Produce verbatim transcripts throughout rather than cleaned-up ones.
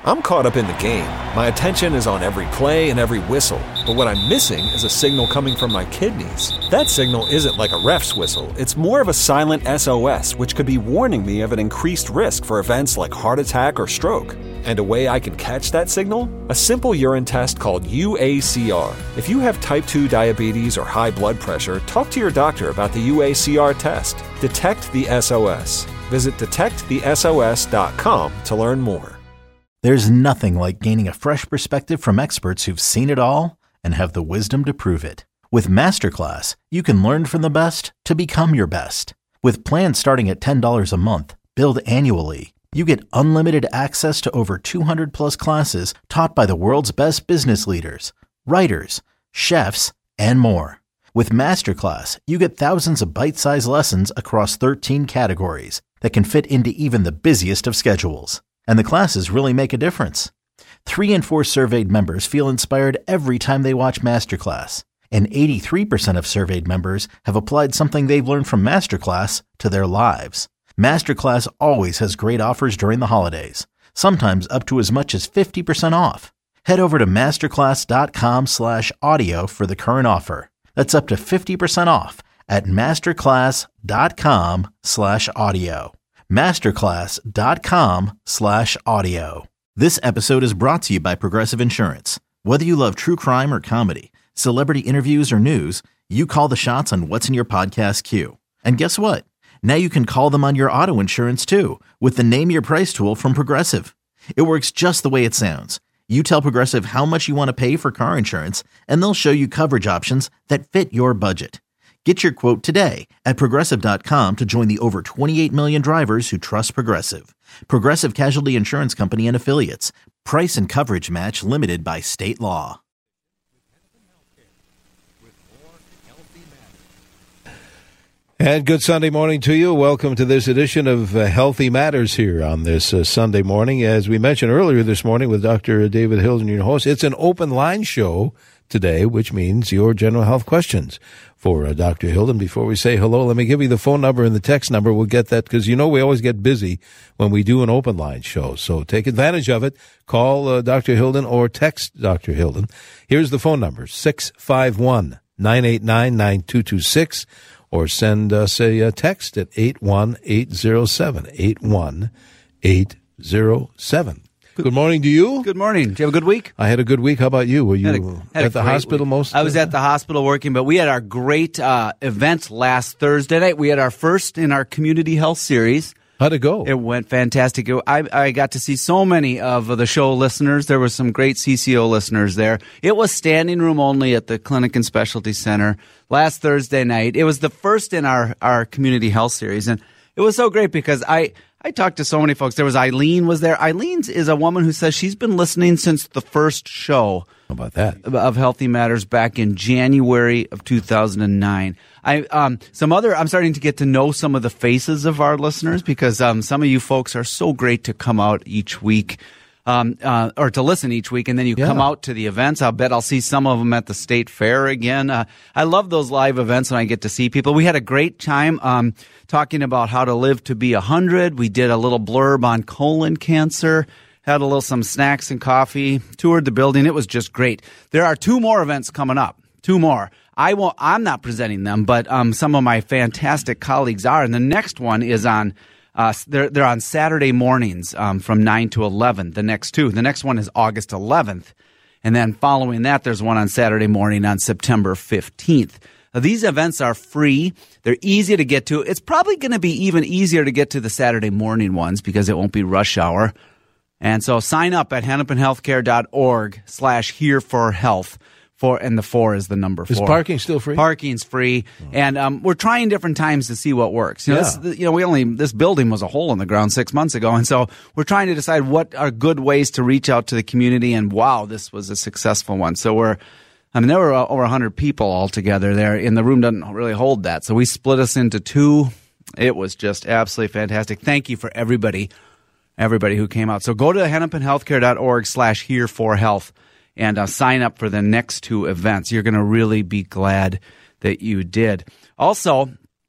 I'm caught up in the game. My attention is on every play and every whistle. But what I'm missing is a signal coming from my kidneys. That signal isn't like a ref's whistle. It's more of a silent S O S, which could be warning me of an increased risk for events like heart attack or stroke. And a way I can catch that signal? A simple urine test called U A C R. If you have type two diabetes or high blood pressure, talk to your doctor about the U A C R test. Detect the S O S. Visit detect the S O S dot com to learn more. There's nothing like gaining a fresh perspective from experts who've seen it all and have the wisdom to prove it. With Masterclass, you can learn from the best to become your best. With plans starting at ten dollars a month, billed annually, you get unlimited access to over two hundred plus classes taught by the world's best business leaders, writers, chefs, and more. With Masterclass, you get thousands of bite-sized lessons across thirteen categories that can fit into even the busiest of schedules. And the classes really make a difference. Three in four surveyed members feel inspired every time they watch Masterclass. And eighty-three percent of surveyed members have applied something they've learned from Masterclass to their lives. Masterclass always has great offers during the holidays, sometimes up to as much as fifty percent off. Head over to masterclass.com slash audio for the current offer. That's up to fifty percent off at masterclass.com slash audio. masterclass.com slash audio. This episode is brought to you by Progressive Insurance. Whether you love true crime or comedy, celebrity interviews or news, you call the shots on what's in your podcast queue. And guess what? Now you can call them on your auto insurance too with the Name Your Price tool from Progressive. It works just the way it sounds. You tell Progressive how much you want to pay for car insurance, and they'll show you coverage options that fit your budget. Get your quote today at Progressive dot com to join the over twenty-eight million drivers who trust Progressive. Progressive Casualty Insurance Company and Affiliates. Price and coverage match limited by state law. And good Sunday morning to you. Welcome to this edition of uh, Healthy Matters here on this uh, Sunday morning. As we mentioned earlier this morning with Doctor David Hilden, your host, it's an open line show today, which means your general health questions for uh, Doctor Hilden. Before we say hello, let me give you the phone number and the text number. We'll get that because, you know, we always get busy when we do an open line show. So take advantage of it. Call uh, Doctor Hilden or text Doctor Hilden. Here's the phone number, six five one, nine eight nine, nine two two six, or send us a, a text at eight one eight zero seven, eight one eight zero seven. Good morning to you. Good morning. Did you have a good week? I had a good week. How about you? Were you had a, had at the hospital week. most? I was at the hospital working, but we had our great uh, event last Thursday night. We had our first in our community health series. How'd it go? It went fantastic. It, I, I got to see so many of the show listeners. There were some great C C O listeners there. It was standing room only at the Clinic and Specialty Center last Thursday night. It was the first in our, our community health series, and it was so great because I – I talked to so many folks. There was Eileen was there. Eileen is a woman who says she's been listening since the first show. How about that? Of Healthy Matters back in January of two thousand nine. I um some other I'm starting to get to know some of the faces of our listeners because um some of you folks are so great to come out each week. Um, uh, or to listen each week, and then you yeah. come out to the events. I'll bet I'll see some of them at the state fair again. Uh, I love those live events when I get to see people. We had a great time um, talking about how to live to be one hundred. We did a little blurb on colon cancer, had a little some snacks and coffee, toured the building. It was just great. There are two more events coming up, two more. I won't, I'm not presenting them, but um, some of my fantastic colleagues are, and the next one is on Uh, they're, they're on Saturday mornings um, from nine to eleven, the next two. The next one is August eleventh. And then following that, there's one on Saturday morning on September fifteenth. Now, these events are free. They're easy to get to. It's probably going to be even easier to get to the Saturday morning ones because it won't be rush hour. And so sign up at hennepinhealthcare.org slash here for health. Four, and the four is the number four. Is parking still free? Parking's free, oh. and um, we're trying different times to see what works. You know, yeah. this, you know, we only this building was a hole in the ground six months ago, and so we're trying to decide what are good ways to reach out to the community. And wow, this was a successful one. So we're, I mean, there were over one hundred people all together there, and the room doesn't really hold that. So we split us into two. It was just absolutely fantastic. Thank you for everybody, everybody who came out. So go to hennepinhealthcare.org slash here for health. And uh, sign up for the next two events. You're going to really be glad that you did. Also,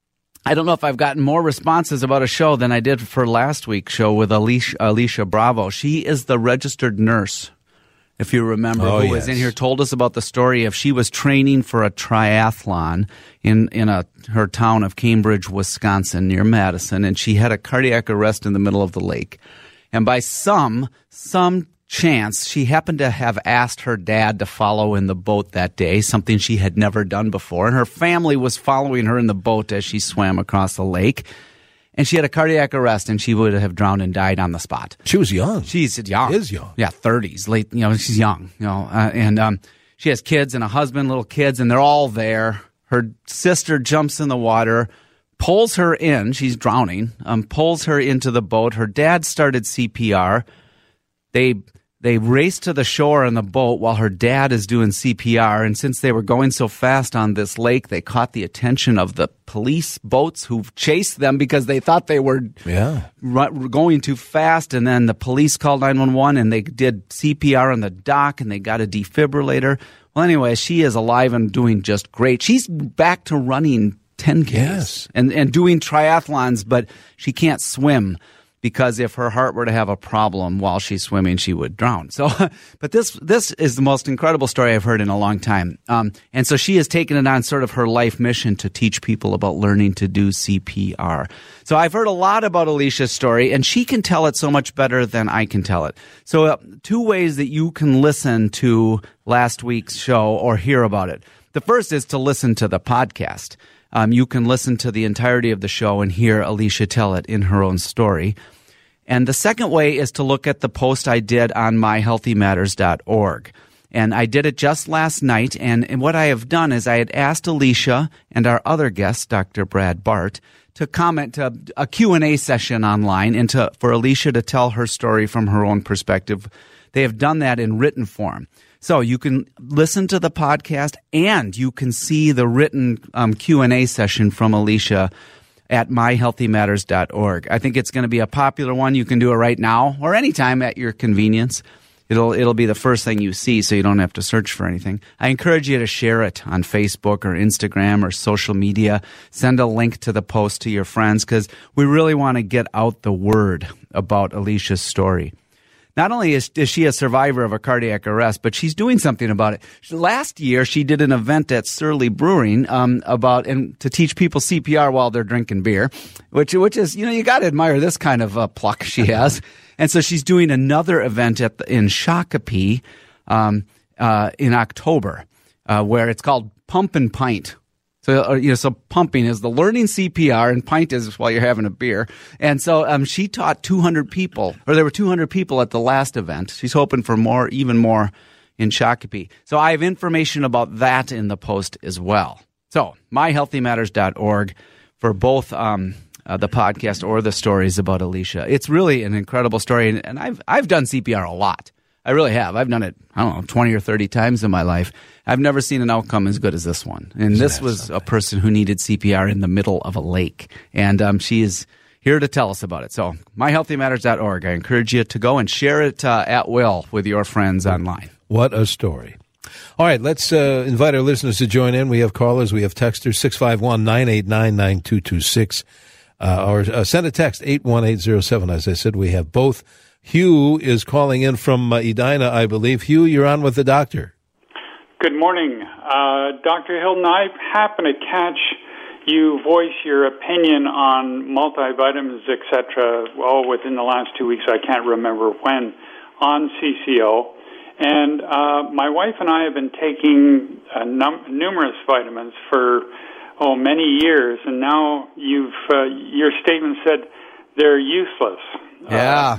I don't know if I've gotten more responses about a show than I did for last week's show with Alicia, Alicia Bravo. She is the registered nurse, if you remember, oh, who yes. was in here, told us about the story of she was training for a triathlon in, in a her town of Cambridge, Wisconsin, near Madison, and she had a cardiac arrest in the middle of the lake. And by some, some chance, she happened to have asked her dad to follow in the boat that day, something she had never done before. And her family was following her in the boat as she swam across the lake. And she had a cardiac arrest, and she would have drowned and died on the spot. She was young. She's young. Is young. Yeah, thirties, late. You know, she's young. You know, uh, and um, she has kids and a husband, little kids, and they're all there. Her sister jumps in the water, pulls her in. She's drowning. Um, pulls her into the boat. Her dad started C P R. They they race to the shore in the boat while her dad is doing C P R. And since they were going so fast on this lake, they caught the attention of the police boats who chased them because they thought they were Yeah. ru- going too fast. And then the police called nine one one and they did C P R on the dock and they got a defibrillator. Well, anyway, she is alive and doing just great. She's back to running ten Ks Yes. and, and doing triathlons, but she can't swim, because if her heart were to have a problem while she's swimming, she would drown. So, but this this is the most incredible story I've heard in a long time. Um, and so she has taken it on sort of her life mission to teach people about learning to do C P R. So I've heard a lot about Alicia's story, and she can tell it so much better than I can tell it. So uh, two ways that you can listen to last week's show or hear about it. The first is to listen to the podcast. Um, you can listen to the entirety of the show and hear Alicia tell it in her own story. And the second way is to look at the post I did on my healthy matters dot org. And I did it just last night. And, and what I have done is I had asked Alicia and our other guest, Doctor Brad Bart, to comment to a Q and A session online and to, for Alicia to tell her story from her own perspective. They have done that in written form. So you can listen to the podcast and you can see the written um, Q and A session from Alicia at my healthy matters dot org. I think it's going to be a popular one. You can do it right now or anytime at your convenience. It'll it'll be the first thing you see, so you don't have to search for anything. I encourage you to share it on Facebook or Instagram or social media. Send a link to the post to your friends, because we really want to get out the word about Alicia's story. Not only is, is she a survivor of a cardiac arrest, but she's doing something about it. Last year, she did an event at Surly Brewing um, about and to teach people C P R while they're drinking beer, which which is, you know, you got to admire this kind of uh, pluck she has. And so she's doing another event at the, in Shakopee um, uh, in October, uh, where it's called Pump and Pint. So, uh, you know, so pumping is the learning C P R, and pint is while you're having a beer. And so um, she taught two hundred people, or there were two hundred people at the last event. She's hoping for more, even more in Shakopee. So I have information about that in the post as well. So my healthy matters dot org for both um, uh, the podcast or the stories about Alicia. It's really an incredible story, and, and I've I've done C P R a lot. I really have. I've done it, I don't know, twenty or thirty times in my life. I've never seen an outcome as good as this one. And Isn't this that was something? a person who needed C P R in the middle of a lake. And um, she is here to tell us about it. So my healthy matters dot org. I encourage you to go and share it uh, at will with your friends online. What a story. All right, let's uh, invite our listeners to join in. We have callers. We have texters, six five one, nine eight nine, nine two two six. Uh, or uh, send a text, eight one eight zero seven. As I said, we have both. Hugh is calling in from uh, Edina, I believe. Hugh, you're on with the doctor. Good morning. Uh, Doctor Hilton, I happen to catch you voice your opinion on multivitamins, et cetera, all within the last two weeks. I can't remember when, on C C O. And uh, my wife and I have been taking uh, num- numerous vitamins for, oh, many years. And now you've uh, your statement said they're useless. Yeah. Uh,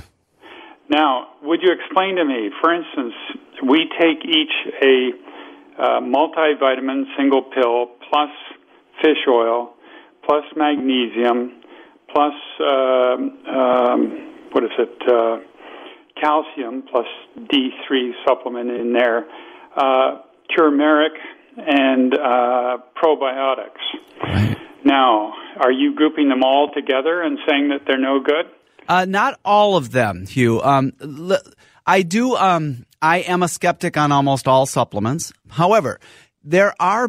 Now, would you explain to me, for instance, we take each a uh, multivitamin single pill plus fish oil plus magnesium plus, uh, um, what is it, uh, calcium plus D three supplement in there, uh, turmeric, and uh, probiotics. Right. Now, are you grouping them all together and saying that they're no good? Uh, not all of them, Hugh. Um, l- I do. Um, I am a skeptic on almost all supplements. However, there are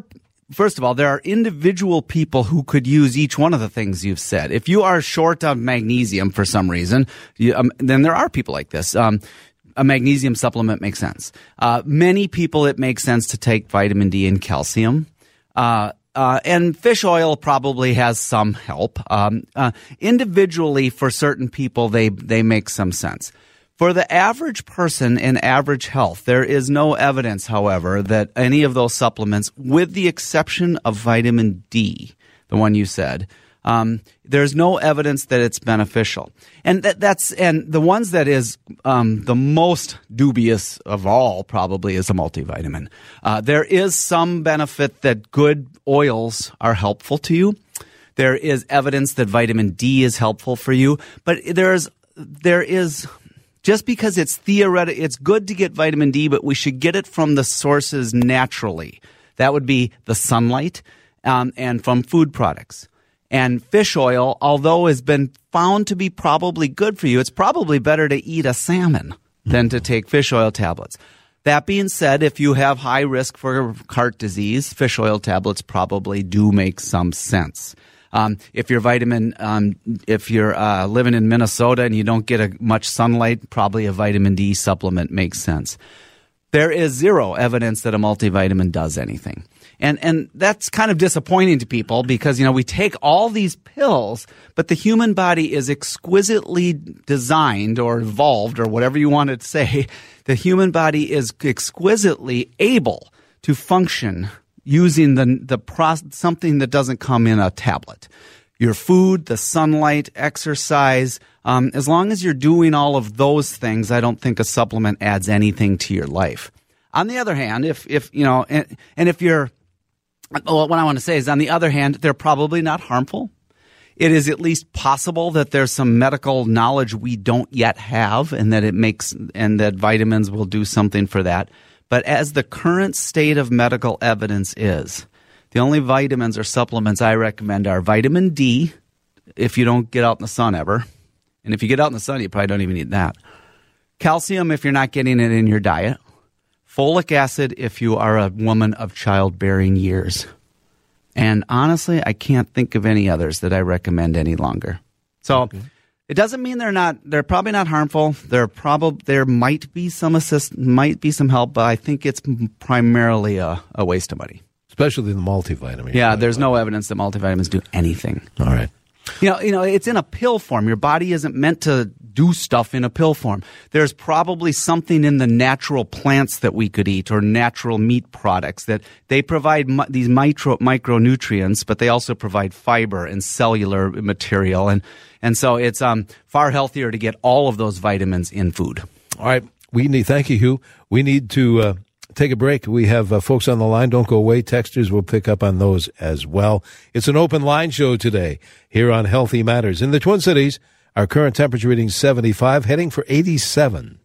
first of all, there are individual people who could use each one of the things you've said. If you are short of magnesium for some reason, you, um, then there are people like this. Um, a magnesium supplement makes sense. Uh, many people, it makes sense to take vitamin D and calcium. Uh, uh, and fish oil probably has some help. Um, uh, individually, for certain people, they, they make some sense. For the average person in average health, there is no evidence, however, that any of those supplements, with the exception of vitamin D, the one you said, um, there's no evidence that it's beneficial. And that, that's and the ones that is um, the most dubious of all probably is a multivitamin. Uh, there is some benefit that good oils are helpful to you. There is evidence that vitamin D is helpful for you, but there's there is. Just because it's theoretical, it's good to get vitamin D, but we should get it from the sources naturally. That would be the sunlight um, and from food products. And fish oil, although has been found to be probably good for you, it's probably better to eat a salmon than to take fish oil tablets. That being said, if you have high risk for heart disease, fish oil tablets probably do make some sense. Um, if you're vitamin, um, if you're uh, living in Minnesota and you don't get a, much sunlight, probably a vitamin D supplement makes sense. There is zero evidence that a multivitamin does anything. And and that's kind of disappointing to people because, you know, we take all these pills, but the human body is exquisitely designed or evolved or whatever you want to say. The human body is exquisitely able to function using the the process, something that doesn't come in a tablet. Your food, the sunlight, exercise, um, as long as you're doing all of those things, I don't think a supplement adds anything to your life. On the other hand, if, if you know, and, and if you're, well, what I want to say is on the other hand, they're probably not harmful. It is at least possible that there's some medical knowledge we don't yet have and that it makes, and that vitamins will do something for that. But as the current state of medical evidence is, the only vitamins or supplements I recommend are vitamin D, if you don't get out in the sun ever. And if you get out in the sun, you probably don't even need that. Calcium, if you're not getting it in your diet. Folic acid, if you are a woman of childbearing years. And honestly, I can't think of any others that I recommend any longer. So okay. It doesn't mean they're not, they're probably not harmful. They're probably, there might be some assist, might be some help, but I think it's primarily a, a waste of money. Especially the multivitamin. Yeah, there's no evidence that multivitamins do anything. All right. You know, you know, it's in a pill form. Your body isn't meant to do stuff in a pill form. There's probably something in the natural plants that we could eat or natural meat products that they provide mi- these micro micronutrients, but they also provide fiber and cellular material. And, and so it's um, far healthier to get all of those vitamins in food. All right. We need, thank you, Hugh. We need to uh, take a break. We have uh, folks on the line. Don't go away. Texters will pick up on those as well. It's an open line show today here on Healthy Matters. In the Twin Cities, our current temperature reading seventy-five, heading for eighty-seven.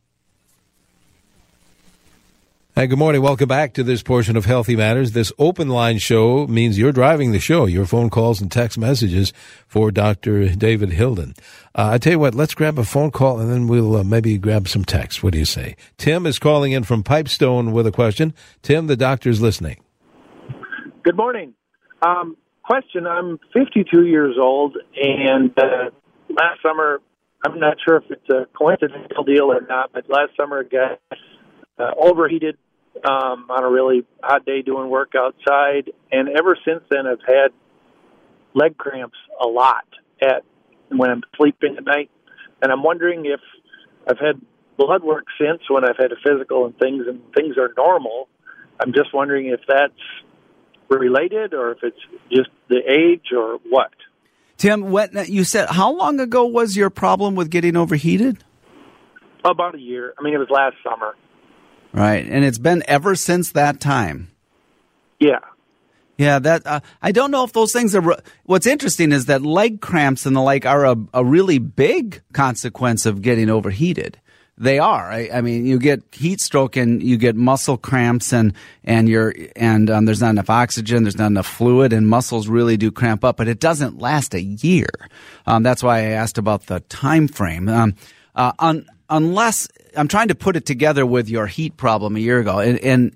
And good morning. Welcome back to this portion of Healthy Matters. This open line show means you're driving the show, your phone calls and text messages for Doctor David Hilden. Uh, I tell you what, let's grab a phone call and then we'll uh, maybe grab some text. What do you say? Tim is calling in from Pipestone with a question. Tim, the doctor's listening. Good morning. Um, question, I'm fifty-two years old, and uh, last summer, I'm not sure if it's a coincidental deal or not, but last summer I got uh, overheated um, on a really hot day doing work outside, and ever since then I've had leg cramps a lot at when I'm sleeping at night, and I'm wondering if I've had blood work since when I've had a physical and things, and things are normal. I'm just wondering if that's related or if it's just the age or what. Tim, what you said, how long ago was your problem with getting overheated? About a year. I mean, it was last summer. Right, and it's been ever since that time. Yeah. Yeah, that uh, I don't know if those things are. What's interesting is that leg cramps and the like are a, a really big consequence of getting overheated. They are. I, I mean, you get heat stroke and you get muscle cramps, and and you're and um, there's not enough oxygen, there's not enough fluid, and muscles really do cramp up. But it doesn't last a year. Um, that's why I asked about the time frame. Um, uh, un, unless I'm trying to put it together with your heat problem a year ago, and, and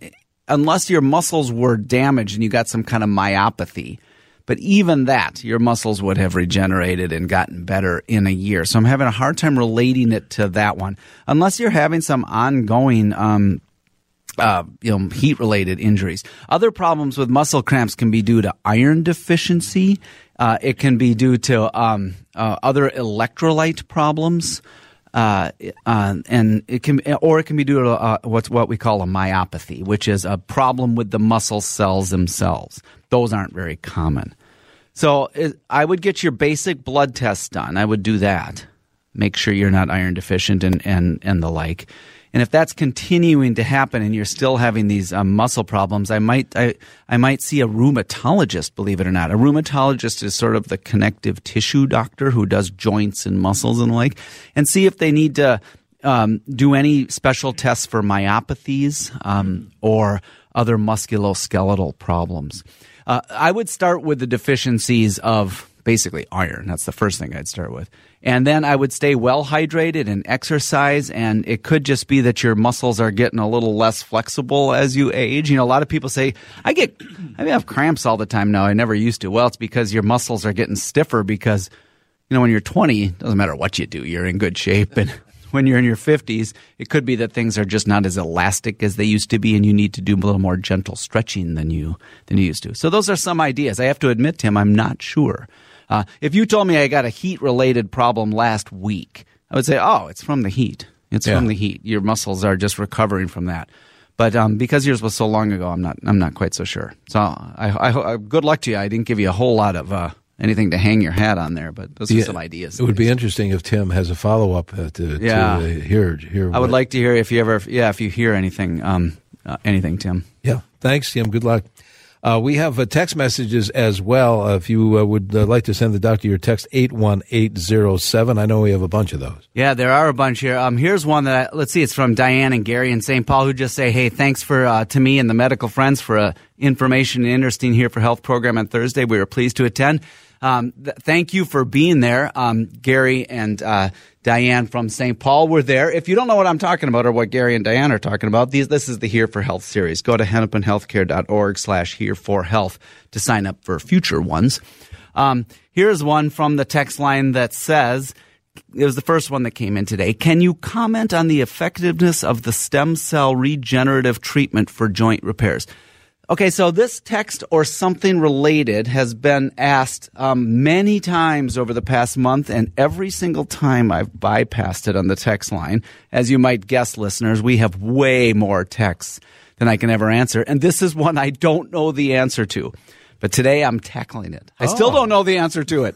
unless your muscles were damaged and you got some kind of myopathy. But even that, your muscles would have regenerated and gotten better in a year. So I'm having a hard time relating it to that one, unless you're having some ongoing um, uh, you know, heat-related injuries. Other problems with muscle cramps can be due to iron deficiency. Uh, it can be due to um, uh, other electrolyte problems. Uh, uh, and it can, or it can be due to uh, what's what we call a myopathy, which is a problem with the muscle cells themselves. Those aren't very common. So it, I would get your basic blood tests done. I would do that. Make sure you're not iron deficient and, and, and the like. And if that's continuing to happen and you're still having these um, muscle problems, I might I, I might see a rheumatologist, believe it or not. A rheumatologist is sort of the connective tissue doctor who does joints and muscles and the like, and see if they need to um, do any special tests for myopathies um, or other musculoskeletal problems. Uh, I would start with the deficiencies of basically iron. That's the first thing I'd start with. And then I would stay well hydrated and exercise, and it could just be that your muscles are getting a little less flexible as you age. You know, a lot of people say, I get, I have cramps all the time now. I never used to. Well, it's because your muscles are getting stiffer because, you know, when you're twenty, it doesn't matter what you do, you're in good shape. And when you're in your fifties, it could be that things are just not as elastic as they used to be, and you need to do a little more gentle stretching than you than you used to. So those are some ideas. I have to admit, Tim, I'm not sure. Uh, if you told me I got a heat-related problem last week, I would say, oh, it's from the heat. It's yeah. from the heat. Your muscles are just recovering from that. But um, because yours was so long ago, I'm not I'm not quite so sure. So I, I, I, good luck to you. I didn't give you a whole lot of uh, anything to hang your hat on there, but those yeah, are some ideas. It would be interesting if Tim has a follow-up uh, to, yeah. to uh, hear. hear I would like to hear if you ever, yeah, if you hear anything, um, uh, anything, Tim. Yeah. Thanks, Tim. Good luck. Uh, we have uh, text messages as well. Uh, if you uh, would uh, like to send the doctor your text, eight one eight zero seven. I know we have a bunch of those. Yeah, there are a bunch here. Um, here's one that, I, let's see, it's from Diane and Gary in Saint Paul, who just say, hey, thanks for uh, to me and the medical friends for uh, information and interesting Here for Health program on Thursday. We were pleased to attend. Um, th- thank you for being there. Um, Gary and uh, Diane from Saint Paul were there. If you don't know what I'm talking about or what Gary and Diane are talking about, these, this is the Here for Health series. Go to hennepinhealthcare.org slash Here for Health to sign up for future ones. Um, here's one from the text line that says, it was the first one that came in today. Can you comment on the effectiveness of the stem cell regenerative treatment for joint repairs? Okay, so this text or something related has been asked um, many times over the past month, and every single time I've bypassed it on the text line. As you might guess, listeners, we have way more texts than I can ever answer, and this is one I don't know the answer to. But today I'm tackling it. I oh. still don't know the answer to it.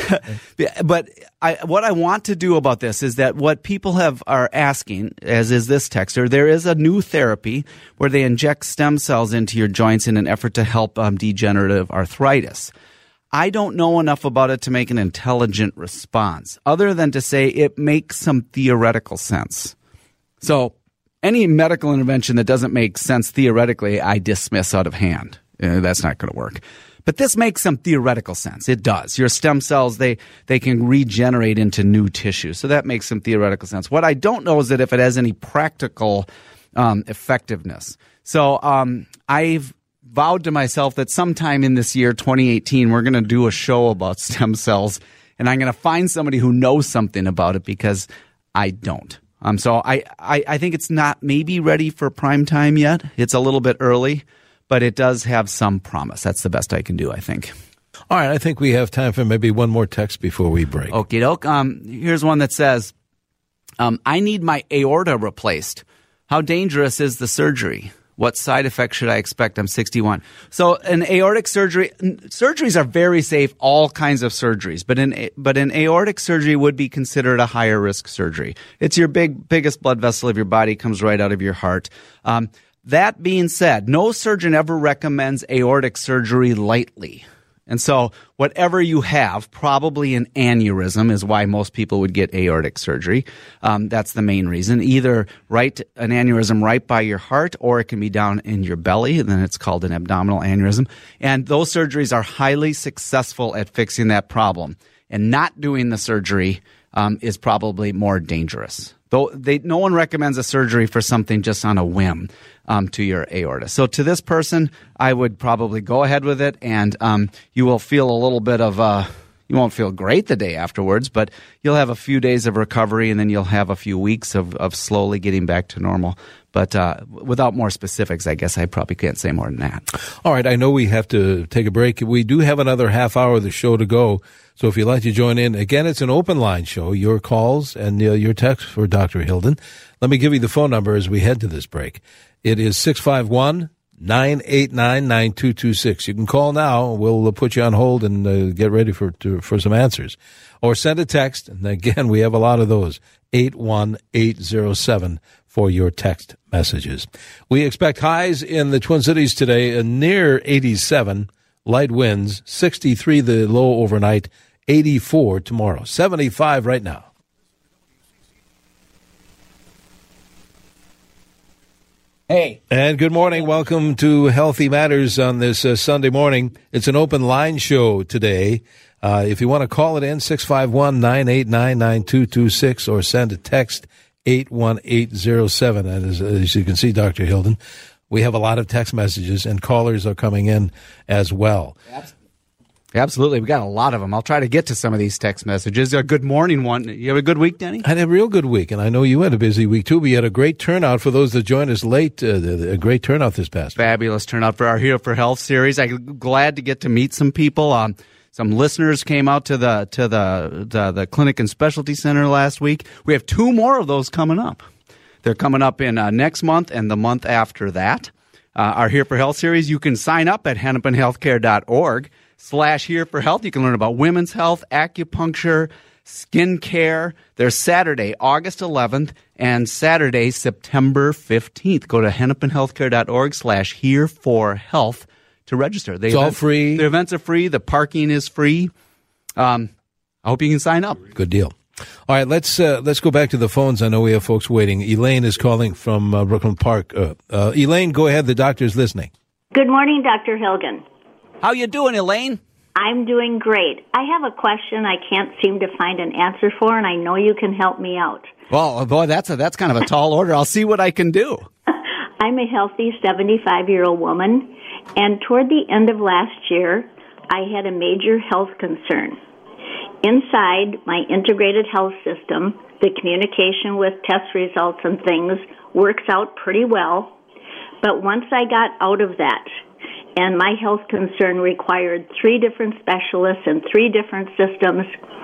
But I, what I want to do about this is that what people have are asking, as is this texter, there is a new therapy where they inject stem cells into your joints in an effort to help um, degenerative arthritis. I don't know enough about it to make an intelligent response, other than to say it makes some theoretical sense. So any medical intervention that doesn't make sense theoretically, I dismiss out of hand. Uh, that's not going to work. But this makes some theoretical sense. It does. Your stem cells, they, they can regenerate into new tissue. So that makes some theoretical sense. What I don't know is that if it has any practical um, effectiveness. So um, I've vowed to myself that sometime in this year, twenty eighteen, we're going to do a show about stem cells. And I'm going to find somebody who knows something about it because I don't. Um, so I, I, I think it's not maybe ready for prime time yet. It's a little bit early. But it does have some promise. That's the best I can do, I think. All right, I think we have time for maybe one more text before we break. Okie doke. Um, here's one that says, um, I need my aorta replaced. How dangerous is the surgery? What side effects should I expect? I'm sixty-one. So an aortic surgery, surgeries are very safe, all kinds of surgeries, but an, but an aortic surgery would be considered a higher risk surgery. It's your big, biggest blood vessel of your body, comes right out of your heart. Um, That being said, no surgeon ever recommends aortic surgery lightly. And so whatever you have, probably an aneurysm is why most people would get aortic surgery. Um, that's the main reason. Either right an aneurysm right by your heart, or it can be down in your belly, and then it's called an abdominal aneurysm. And those surgeries are highly successful at fixing that problem. And not doing the surgery um, is probably more dangerous. Though they, no one recommends a surgery for something just on a whim um, to your aorta. So to this person, I would probably go ahead with it, and um, you will feel a little bit of uh, you won't feel great the day afterwards, but you'll have a few days of recovery, and then you'll have a few weeks of, of slowly getting back to normal. But uh, without more specifics, I guess I probably can't say more than that. All right, I know we have to take a break. We do have another half hour of the show to go. So if you'd like to join in, again, it's an open line show. Your calls and uh, your texts for Doctor Hilden. Let me give you the phone number as we head to this break. It is six five one, nine eight nine, nine two two six. You can call now. We'll uh, put you on hold and uh, get ready for to, for some answers. Or send a text. And again, we have a lot of those. eight one eight zero seven for your text messages. We expect highs in the Twin Cities today, uh, near eighty-seven. Light winds, sixty-three the low overnight, eighty-four tomorrow, seventy-five right now. Hey. And good morning. Welcome to Healthy Matters on this uh, Sunday morning. It's an open line show today. Uh, if you want to call it in, six five one, nine eight nine, nine two two six or send a text, eight one eight zero seven. And as, as you can see, Doctor Hilden, we have a lot of text messages, and callers are coming in as well. Absolutely. We got a lot of them. I'll try to get to some of these text messages. A good morning one. You have a good week, Denny? I had a real good week, and I know you had a busy week, too. We had a great turnout for those that joined us late, uh, a great turnout this past week. Fabulous turnout for our Here for Health series. I'm glad to get to meet some people. Um, some listeners came out to the to the, the the Clinic and Specialty Center last week. We have two more of those coming up. They're coming up in uh, next month and the month after that. Uh, our Here for Health series, you can sign up at hennepin healthcare dot org slash Here for Health. You can learn about women's health, acupuncture, skin care. They're Saturday, August eleventh, and Saturday, September fifteenth. Go to hennepin healthcare dot org slash Here for Health to register. The it's events, all free. The events are free. The parking is free. Um, I hope you can sign up. Good deal. All right, let's uh, let's go back to the phones. I know we have folks waiting. Elaine is calling from uh, Brooklyn Park. Uh, uh, Elaine, go ahead. The doctor's listening. Good morning, Doctor Hilgen. How you doing, Elaine? I'm doing great. I have a question I can't seem to find an answer for, and I know you can help me out. Well, boy, that's a, that's kind of a tall order. I'll see what I can do. I'm a healthy seventy-five-year-old woman, and toward the end of last year, I had a major health concern. Inside my integrated health system, the communication with test results and things works out pretty well. But once I got out of that, and my health concern required three different specialists and three different systems,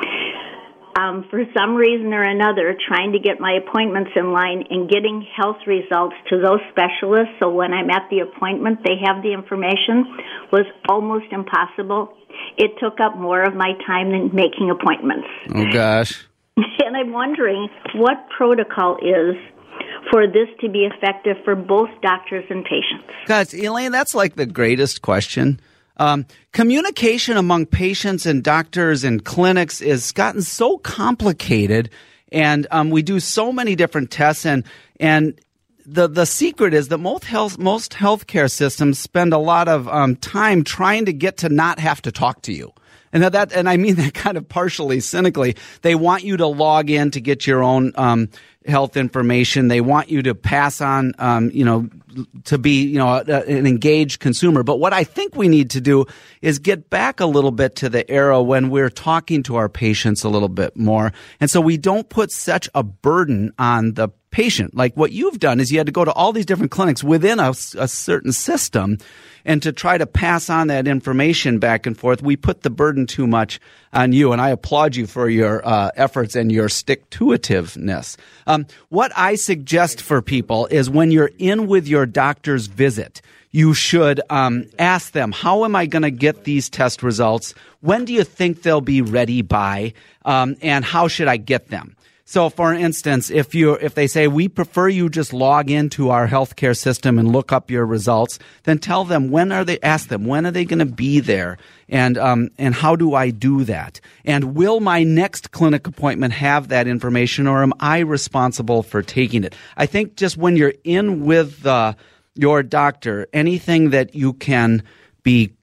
um, for some reason or another, trying to get my appointments in line and getting health results to those specialists so when I'm at the appointment they have the information was almost impossible. It took up more of my time than making appointments. Oh, gosh. And I'm wondering what protocol is for this to be effective for both doctors and patients. Guys, Elaine, that's like the greatest question. Um, communication among patients and doctors and clinics has gotten so complicated, and um, we do so many different tests, and and the the secret is that most health most healthcare systems spend a lot of um, time trying to get to not have to talk to you. And that, and I mean that kind of partially cynically. They want you to log in to get your own um, health information. They want you to pass on, um, you know, to be, you know, a, an engaged consumer. But what I think we need to do is get back a little bit to the era when we're talking to our patients a little bit more, and so we don't put such a burden on the patient. Like what you've done is you had to go to all these different clinics within a, a certain system, and to try to pass on that information back and forth, we put the burden too much on you. And I applaud you for your uh, efforts and your stick-to-itiveness. Um, what I suggest for people is when you're in with your doctor's visit, you should um, ask them, how am I going to get these test results? When do you think they'll be ready by? Um, and how should I get them? So, for instance, if you if they say, we prefer you just log into our healthcare system and look up your results, then tell them, when are they, ask them, when are they going to be there? And um, and how do I do that? And will my next clinic appointment have that information, or am I responsible for taking it? I think just when you're in with uh, your doctor, anything that you can be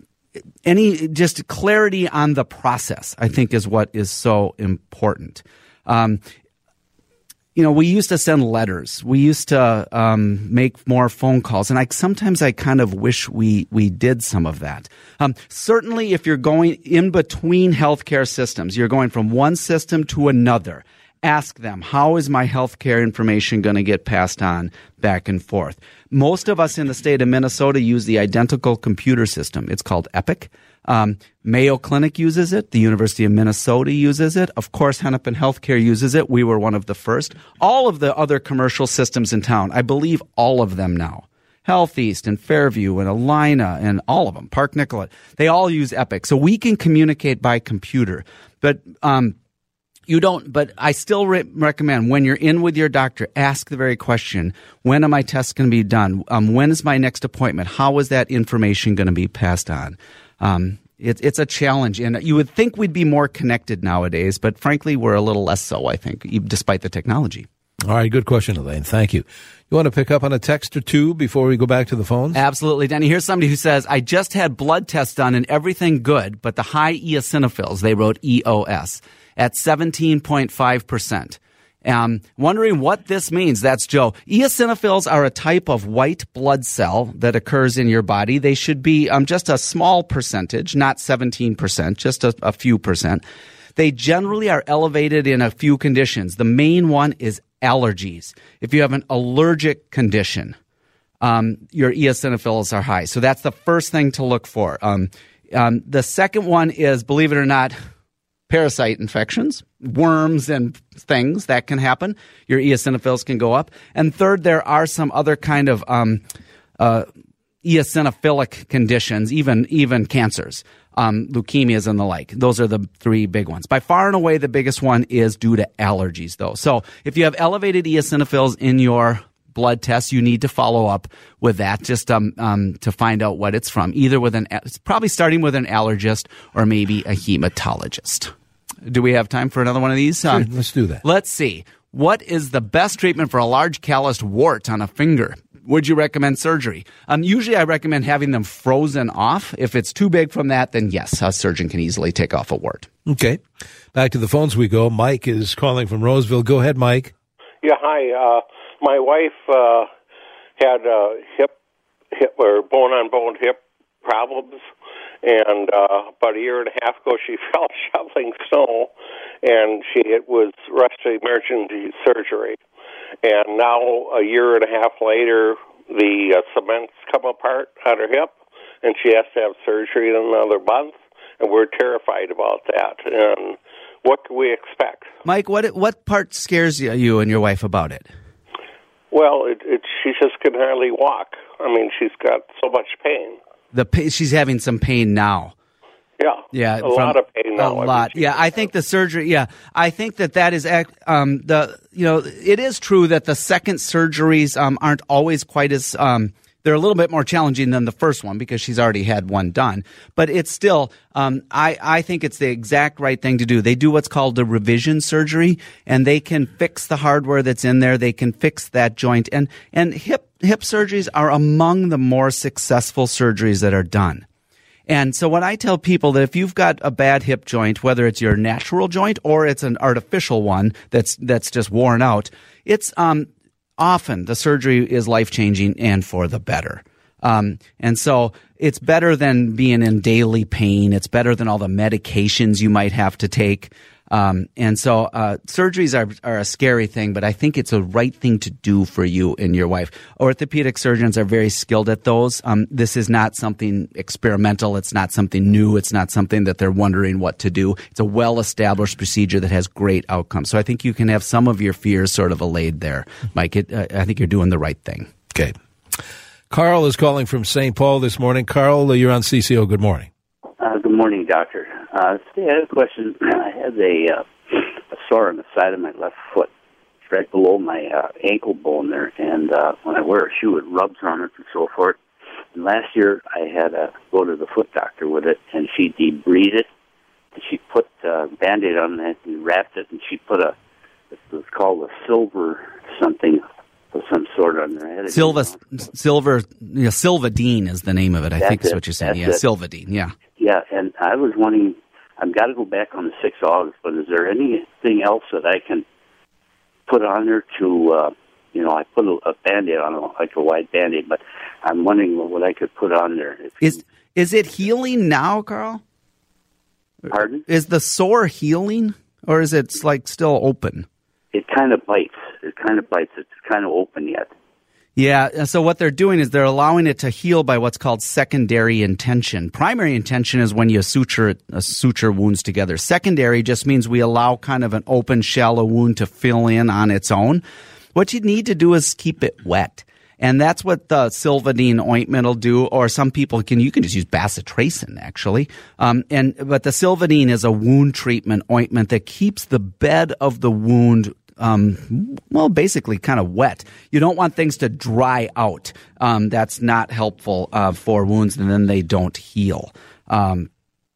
any just clarity on the process, I think, is what is so important. Um, you know, we used to send letters. We used to um, make more phone calls, and I sometimes I kind of wish we we did some of that. Um, certainly, if you're going in between healthcare systems, you're going from one system to another. Ask them, how is my healthcare information going to get passed on back and forth? Most of us in the state of Minnesota use the identical computer system. It's called Epic. Um, Mayo Clinic uses it. The University of Minnesota uses it. Of course, Hennepin Healthcare uses it. We were one of the first. All of the other commercial systems in town, I believe all of them now. Health East and Fairview and Alina and all of them, Park Nicollet, they all use Epic. So we can communicate by computer. But um, you don't, but I still re- recommend when you're in with your doctor, ask the very question, when are my tests going to be done? Um, when is my next appointment? How is that information going to be passed on? Um, it, it's a challenge, and you would think we'd be more connected nowadays, but frankly, we're a little less so, I think, despite the technology. All right, good question, Elaine. Thank you. You want to pick up on a text or two before we go back to the phones? Absolutely, Denny. Here's somebody who says, I just had blood tests done and everything good, but the high eosinophils, they wrote E O S, at seventeen point five percent. Um, wondering what this means. That's Joe. Eosinophils are a type of white blood cell that occurs in your body. They should be um, just a small percentage, not seventeen percent, just a, a few percent. They generally are elevated in a few conditions. The main one is allergies. If you have an allergic condition, um, your eosinophils are high. So that's the first thing to look for. Um, um, the second one is, believe it or not, parasite infections, worms and things that can happen. Your eosinophils can go up. And third, there are some other kind of um, uh, eosinophilic conditions, even even cancers, um, leukemias and the like. Those are the three big ones. By far and away, the biggest one is due to allergies, though. So if you have elevated eosinophils in your blood tests, you need to follow up with that just um, um, to find out what it's from, either with an, it's probably starting with an allergist or maybe a hematologist. Do we have time for another one of these? Sure, um, let's do that. Let's see. What is the best treatment for a large calloused wart on a finger? Would you recommend surgery? Um, usually I recommend having them frozen off. If it's too big from that, then yes, a surgeon can easily take off a wart. Okay. Back to the phones we go. Mike is calling from Roseville. Go ahead, Mike. Yeah, hi. Uh, my wife uh, had uh, hip, hip or bone-on-bone hip problems, and uh, about a year and a half ago she fell shoveling snow, and she it was rushed to emergency surgery. And now, a year and a half later, the uh, cement's come apart on her hip, and she has to have surgery in another month, and we're terrified about that. And what can we expect? Mike, what what part scares you and your wife about it? Well, it, it, she just can hardly walk. I mean, she's got so much pain. The pain, she's having some pain now. Yeah, yeah, a from, lot of pain now. A lot. Yeah, I think the surgery. Yeah, I think that that is um, the. You know, it is true that the second surgeries um, aren't always quite as. Um, they're a little bit more challenging than the first one because she's already had one done. But it's still. Um, I I think it's the exact right thing to do. They do what's called a revision surgery, and they can fix the hardware that's in there. They can fix that joint, and and hip hip surgeries are among the more successful surgeries that are done. And so when I tell people that if you've got a bad hip joint, whether it's your natural joint or it's an artificial one that's that's just worn out, it's um, often the surgery is life-changing and for the better. Um, and so it's better than being in daily pain. It's better than all the medications you might have to take. Um, and so uh, surgeries are, are a scary thing, but I think it's a right thing to do for you and your wife. Orthopedic surgeons are very skilled at those. Um, this is not something experimental. It's not something new. It's not something that they're wondering what to do. It's a well-established procedure that has great outcomes. So I think you can have some of your fears sort of allayed there, Mike. It, uh, I think you're doing the right thing. Okay. Carl is calling from Saint Paul this morning. Carl, you're on C C O. Good morning. Uh, good morning, doctor. Uh, I had a question. I had a, uh, a sore on the side of my left foot, right below my uh, ankle bone there, and uh, when I wear a shoe, it rubs on it and so forth. And last year, I had to go to the foot doctor with it, and she debrided it, and she put a Band-Aid on it and wrapped it, and she put a, it was called a silver something of some sort on there. I had Silva, silver, yeah, Silvadine is the name of it, I That's think is it. what you're saying. That's yeah, it. Silvadine, yeah. Yeah, and I was wondering, I've got to go back on the sixth of August, but is there anything else that I can put on there to, uh, you know, I put a, a Band-Aid on, like a white Band-Aid, but I'm wondering what I could put on there. If is is it healing now, Carl? Pardon? Is the sore healing, or is it like still open? It kind of bites. It kind of bites. It's kind of open yet. Yeah, so what they're doing is they're allowing it to heal by what's called secondary intention. Primary intention is when you suture uh, suture wounds together. Secondary just means we allow kind of an open, shallow wound to fill in on its own. What you need to do is keep it wet. And that's what the Silvadene ointment will do, or some people can, you can just use bacitracin actually. Um, and, but the Silvadene is a wound treatment ointment that keeps the bed of the wound Um, well, basically kind of wet. You don't want things to dry out. Um, that's not helpful uh, for wounds, and then they don't heal. Um,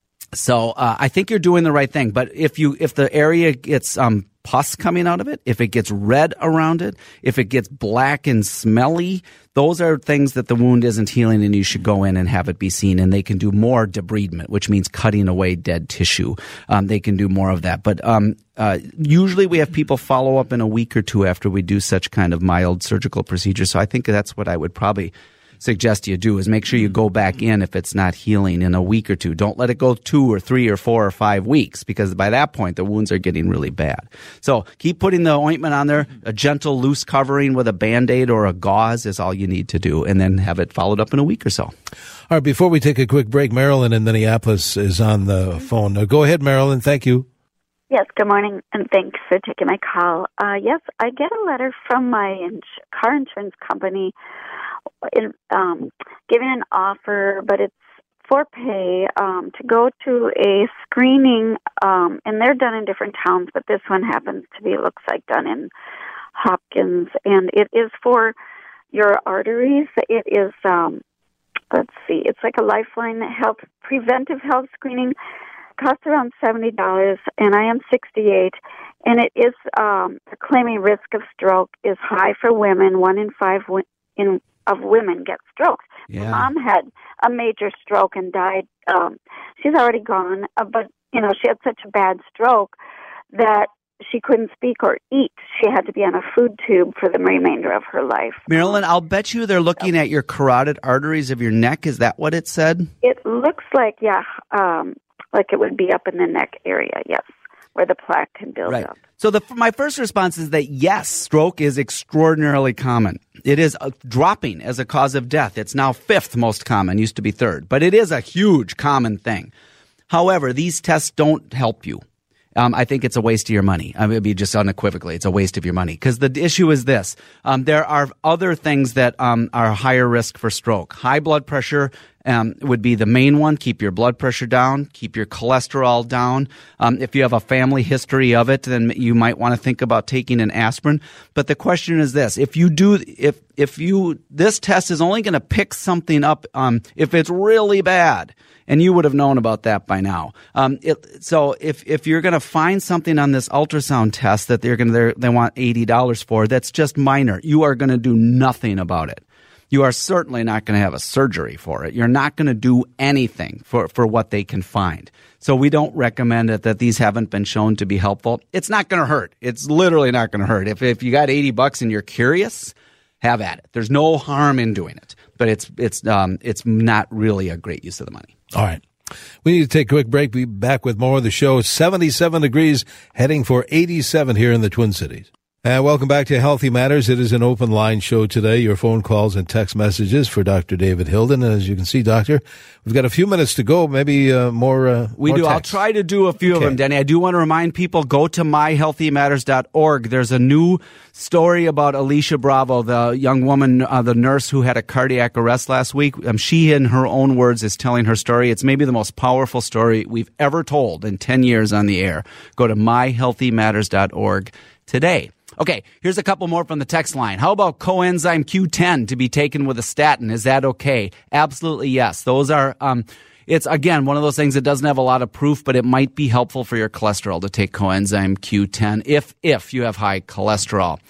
so uh, I think you're doing the right thing. But if you if the area gets um, pus coming out of it, if it gets red around it, if it gets black and smelly, those are things that the wound isn't healing, and you should go in and have it be seen. And they can do more debridement, which means cutting away dead tissue. Um, they can do more of that. But um, uh, usually we have people follow up in a week or two after we do such kind of mild surgical procedure. So I think that's what I would probably suggest you do, is make sure you go back in if it's not healing in a week or two. Don't let it go two or three or four or five weeks, because by that point the wounds are getting really bad. So keep putting the ointment on there. A gentle loose covering with a Band-Aid or a gauze is all you need to do, and then have it followed up in a week or so. All right, before we take a quick break, Marilyn in Minneapolis is on the phone. Now, go ahead, Marilyn. Thank you. Yes, good morning, and thanks for taking my call. Uh, yes, I get a letter from my ins- car insurance company in, um, giving an offer, but it's for pay, um, to go to a screening, um, and they're done in different towns, but this one happens to be, it looks like, done in Hopkins, and it is for your arteries. It is, um, let's see, it's like a Lifeline health, preventive health screening. Costs around seventy dollars, and I am sixty-eight, and it is um, claiming risk of stroke is high for women. One in five w- in, of women get strokes. Yeah. My mom had a major stroke and died. Um, she's already gone, uh, but you know she had such a bad stroke that she couldn't speak or eat. She had to be on a food tube for the remainder of her life. Marilyn, I'll bet you they're looking at your carotid arteries of your neck. Is that what it said? It looks like, yeah, um, like it would be up in the neck area, yes, where the plaque can build right. up. So the, my first response is that, yes, stroke is extraordinarily common. It is uh, dropping as a cause of death. It's now fifth most common, used to be third. But it is a huge common thing. However, these tests don't help you. Um, I think it's a waste of your money. I mean, it'd be just unequivocally, it's a waste of your money. Because the issue is this. Um, there are other things that um, are higher risk for stroke. High blood pressure um, would be the main one. Keep your blood pressure down. Keep your cholesterol down. Um, if you have a family history of it, then you might want to think about taking an aspirin. But the question is this. If you do, if, if you, this test is only going to pick something up um, if it's really bad. And you would have known about that by now. Um, it, so if if you're going to find something on this ultrasound test that they're going to they want eighty dollars for, that's just minor. You are going to do nothing about it. You are certainly not going to have a surgery for it. You're not going to do anything for, for what they can find. So we don't recommend it that these haven't been shown to be helpful. It's not going to hurt. It's literally not going to hurt. If if you got eighty bucks and you're curious, have at it. There's no harm in doing it. But it's it's um it's not really a great use of the money. All right. We need to take a quick break. Be back with more of the show. seventy-seven degrees, heading for eighty-seven here in the Twin Cities. And welcome back to Healthy Matters. It is an open line show today. Your phone calls and text messages for Doctor David Hilden. And as you can see, Doctor, we've got a few minutes to go. Maybe uh, more. Uh, we more do. text. I'll try to do a few okay. of them, Denny. I do want to remind people, go to my healthy matters dot org. There's a new story about Alicia Bravo, the young woman, uh, the nurse who had a cardiac arrest last week. Um, she, in her own words, is telling her story. It's maybe the most powerful story we've ever told in ten years on the air. Go to my healthy matters dot org today. Okay, here's a couple more from the text line. How about coenzyme Q ten to be taken with a statin? Is that okay? Absolutely yes. Those are, um, it's, again, one of those things that doesn't have a lot of proof, but it might be helpful for your cholesterol to take coenzyme Q ten if, if you have high cholesterol.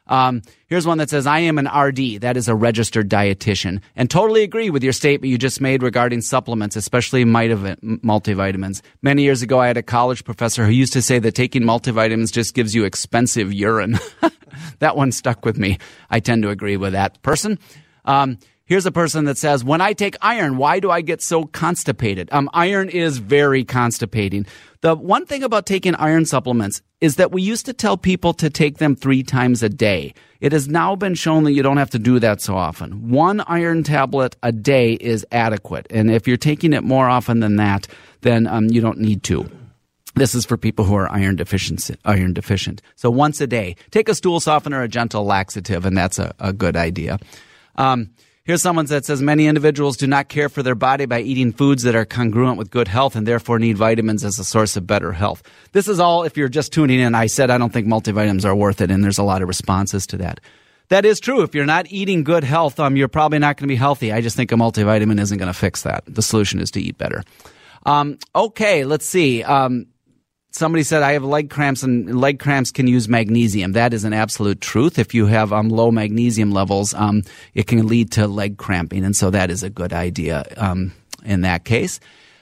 Um, here's one that says, I am an R D. That is a registered dietitian. And totally agree with your statement you just made regarding supplements, especially multivitamins. Many years ago, I had a college professor who used to say that taking multivitamins just gives you expensive urine. That one stuck with me. I tend to agree with that person. Um, Here's a person that says, when I take iron, why do I get so constipated? Um, iron is very constipating. The one thing about taking iron supplements is that we used to tell people to take them three times a day. It has now been shown that you don't have to do that so often. One iron tablet a day is adequate. And if you're taking it more often than that, then um, you don't need to. This is for people who are iron deficient. Iron deficient. So once a day, take a stool softener, a gentle laxative, and that's a, a good idea. Um, Here's someone that says many individuals do not care for their body by eating foods that are congruent with good health and therefore need vitamins as a source of better health. This is all, if you're just tuning in, I said I don't think multivitamins are worth it, and there's a lot of responses to that. That is true. If you're not eating good health, um, you're probably not going to be healthy. I just think a multivitamin isn't going to fix that. The solution is to eat better. Um, okay, let's see. Um, Somebody said, I have leg cramps, and leg cramps can use magnesium. That is an absolute truth. If you have um, low magnesium levels, um, it can lead to leg cramping, and so that is a good idea um, in that case.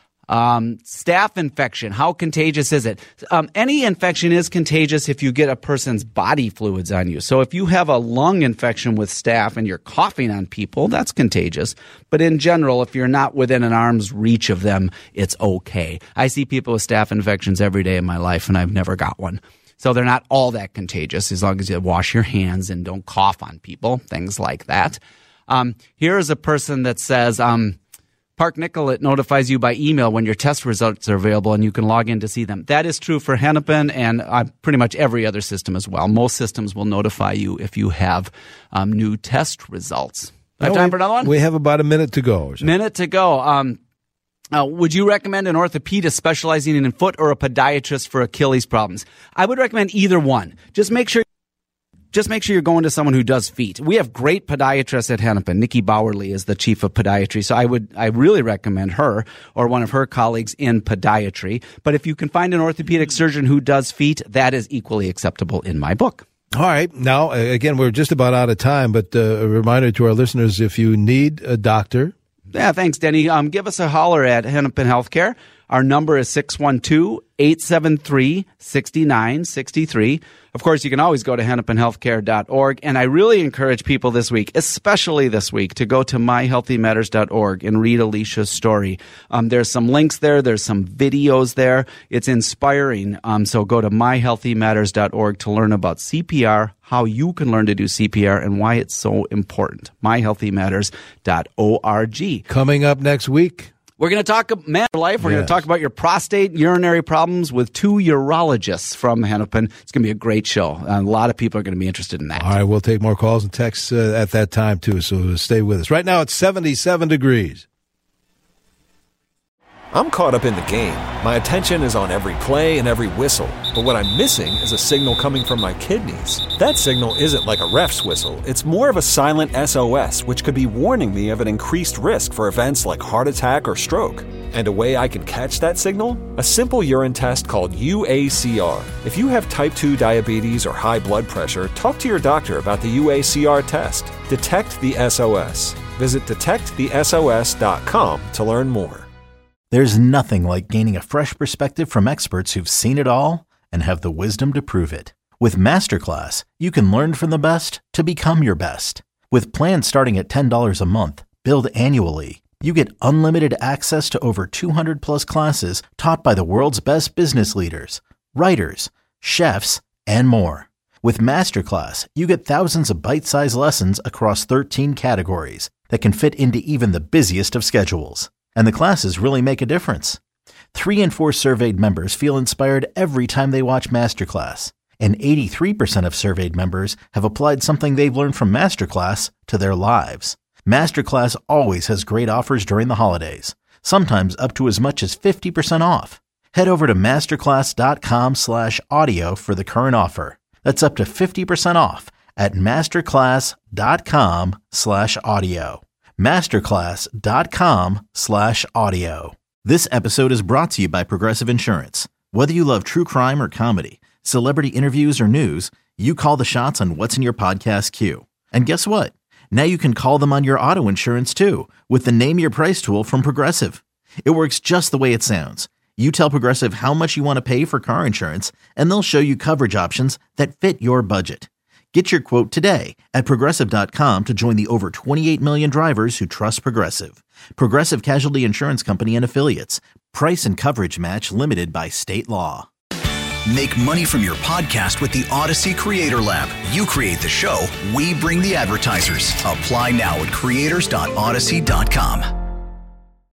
Um, staph infection, how contagious is it? Um, any infection is contagious if you get a person's body fluids on you. So if you have a lung infection with staph and you're coughing on people, that's contagious. But in general, if you're not within an arm's reach of them, it's okay. I see people with staph infections every day in my life, and I've never got one. So they're not all that contagious as long as you wash your hands and don't cough on people, things like that. Um, here is a person that says, um, Park Nicollet notifies you by email when your test results are available, and you can log in to see them. That is true for Hennepin and uh, pretty much every other system as well. Most systems will notify you if you have um, new test results. Do I have no, time we, for another one? We have about a minute to go. Or so. Minute to go. Um, uh, would you recommend an orthopedist specializing in foot or a podiatrist for Achilles problems? I would recommend either one. Just make sure Just make sure you're going to someone who does feet. We have great podiatrists at Hennepin. Nikki Bowerly is the chief of podiatry. So I would, I really recommend her or one of her colleagues in podiatry. But if you can find an orthopedic surgeon who does feet, that is equally acceptable in my book. All right. Now, again, we're just about out of time, but uh, a reminder to our listeners, if you need a doctor. Yeah, thanks, Denny. Um, give us a holler at Hennepin Healthcare. Our number is six one two, eight seven three, six nine six three. Of course, you can always go to hennepin healthcare dot org. And I really encourage people this week, especially this week, to go to my healthy matters dot org and read Alicia's story. Um, there's some links there. There's some videos there. It's inspiring. Um, so go to my healthy matters dot org to learn about C P R, how you can learn to do C P R, and why it's so important. my healthy matters dot org. Coming up next week. We're going to talk about man life. We're yes. going to talk about your prostate, urinary problems with two urologists from Hennepin. It's going to be a great show. A lot of people are going to be interested in that. All right, we'll take more calls and texts uh, at that time, too, so stay with us. Right now, it's seventy-seven degrees. I'm caught up in the game. My attention is on every play and every whistle. But what I'm missing is a signal coming from my kidneys. That signal isn't like a ref's whistle. It's more of a silent S O S, which could be warning me of an increased risk for events like heart attack or stroke. And a way I can catch that signal? A simple urine test called U A C R. If you have type two diabetes or high blood pressure, talk to your doctor about the U A C R test. Detect the S O S. Visit detect the S O S dot com to learn more. There's nothing like gaining a fresh perspective from experts who've seen it all and have the wisdom to prove it. With Masterclass, you can learn from the best to become your best. With plans starting at ten dollars a month, billed annually, you get unlimited access to over two hundred plus classes taught by the world's best business leaders, writers, chefs, and more. With Masterclass, you get thousands of bite-sized lessons across thirteen categories that can fit into even the busiest of schedules. And the classes really make a difference. Three in four surveyed members feel inspired every time they watch Masterclass. And eighty-three percent of surveyed members have applied something they've learned from Masterclass to their lives. Masterclass always has great offers during the holidays, sometimes up to as much as fifty percent off. Head over to masterclass.com slash audio for the current offer. That's up to fifty percent off at masterclass.com slash audio. Masterclass.com slash audio. This episode is brought to you by Progressive Insurance. Whether you love true crime or comedy, celebrity interviews or news, You call the shots on what's in your podcast queue. And guess what? Now you can call them on your auto insurance too with the Name Your Price tool from Progressive. It works just the way it sounds. You tell Progressive how much you want to pay for car insurance, and they'll show you coverage options that fit your budget. Get your quote today at Progressive dot com to join the over twenty-eight million drivers who trust Progressive. Progressive Casualty Insurance Company and Affiliates. Price and coverage match limited by state law. Make money from your podcast with the Odyssey Creator Lab. You create the show, we bring the advertisers. Apply now at creators dot odyssey dot com.